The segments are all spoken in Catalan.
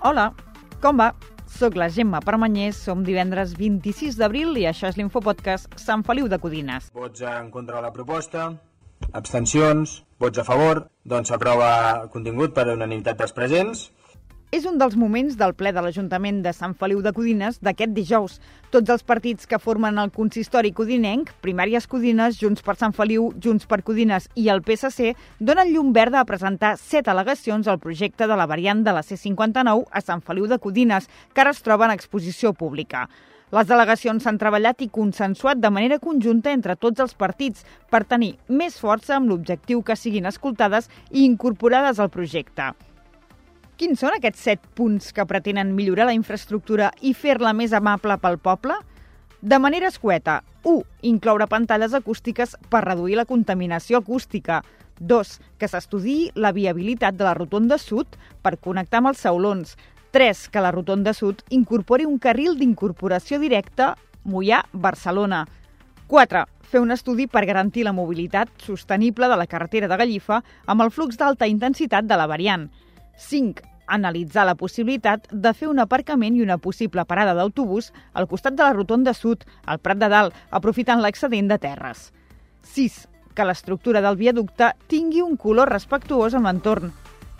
Hola, com va? Soc la Gemma Permanyés, som divendres 26 d'abril i això és l'Infopodcast Sant Feliu de Codines. Vots en contra de la proposta, abstencions, vots a favor, doncs s'aprova el contingut per unanimitat dels presents. És un dels moments del ple de l'Ajuntament de Sant Feliu de Codines d'aquest dijous. Tots els partits que formen el consistori codinenc, Primàries Codines, Junts per Sant Feliu, Junts per Codines i el PSC, donen llum verda a presentar 7 al·legacions al projecte de la variant de la C-59 a Sant Feliu de Codines, que ara es troba en exposició pública. Les delegacions s'han treballat i consensuat de manera conjunta entre tots els partits per tenir més força amb l'objectiu que siguin escoltades i incorporades al projecte. Quins són aquests 7 punts que pretenen millorar la infraestructura i fer-la més amable pel poble? De manera escueta, 1. Incloure pantalles acústiques per reduir la contaminació acústica. 2. Que s'estudiï la viabilitat de la Rotonda Sud per connectar amb els Saulons. 3. Que la Rotonda Sud incorpori un carril d'incorporació directa Moià-Barcelona. 4. Fer un estudi per garantir la mobilitat sostenible de la carretera de Gallifa amb el flux d'alta intensitat de la variant. 5. Analitzar la possibilitat de fer un aparcament i una possible parada d'autobús al costat de la Rotonda Sud, al Prat de Dalt, aprofitant l'excedent de terres. 6. Que l'estructura del viaducte tingui un color respectuós amb l'entorn.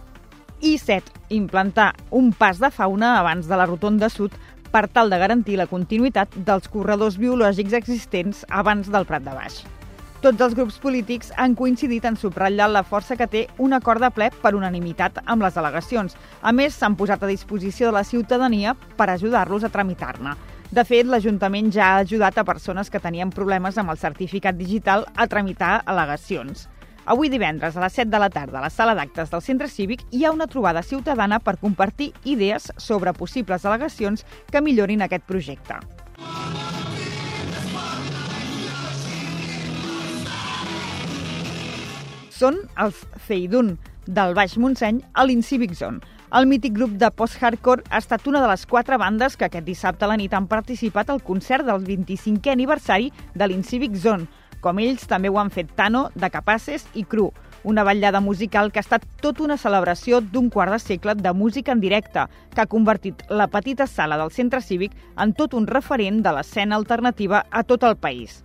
I 7. Implantar un pas de fauna abans de la Rotonda Sud per tal de garantir la continuïtat dels corredors biològics existents abans del Prat de Baix. Tots els grups polítics han coincidit en subratllar la força que té un acord de ple per unanimitat amb les al·legacions. A més, s'han posat a disposició de la ciutadania per ajudar-los a tramitar-ne. De fet, l'Ajuntament ja ha ajudat a persones que tenien problemes amb el certificat digital a tramitar al·legacions. Avui divendres a les 7 de la tarda a la sala d'actes del Centre Cívic hi ha una trobada ciutadana per compartir idees sobre possibles al·legacions que millorin aquest projecte. Són els Ceidun, del Baix Montseny, a l'Incívic Zone. El mític grup de post-hardcore ha estat una de les 4 bandes que aquest dissabte a la nit han participat al concert del 25è aniversari de l'Incívic Zone. Com ells, també ho han fet Tano, de Capaces i Cru, una ballada musical que ha estat tota una celebració d'un quart de segle de música en directe, que ha convertit la petita sala del Centre Cívic en tot un referent de l'escena alternativa a tot el país.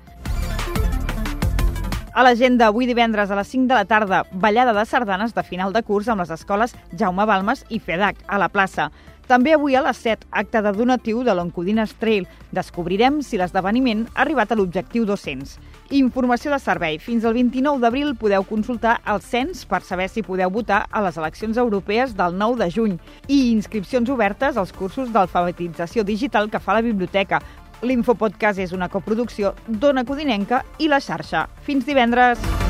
A l'agenda, avui divendres a les 5 de la tarda, ballada de sardanes de final de curs amb les escoles Jaume Balmes i FEDAC, a la plaça. També avui a les 7, acte de donatiu de l'Oncodines Trail. Descobrirem si l'esdeveniment ha arribat a l'objectiu 200. Informació de servei. Fins al 29 d'abril podeu consultar el cens per saber si podeu votar a les eleccions europees del 9 de juny i inscripcions obertes als cursos d'alfabetització digital que fa la biblioteca. L'Infopodcast és una coproducció d'Ona Codinenca i La Xarxa. Fins divendres!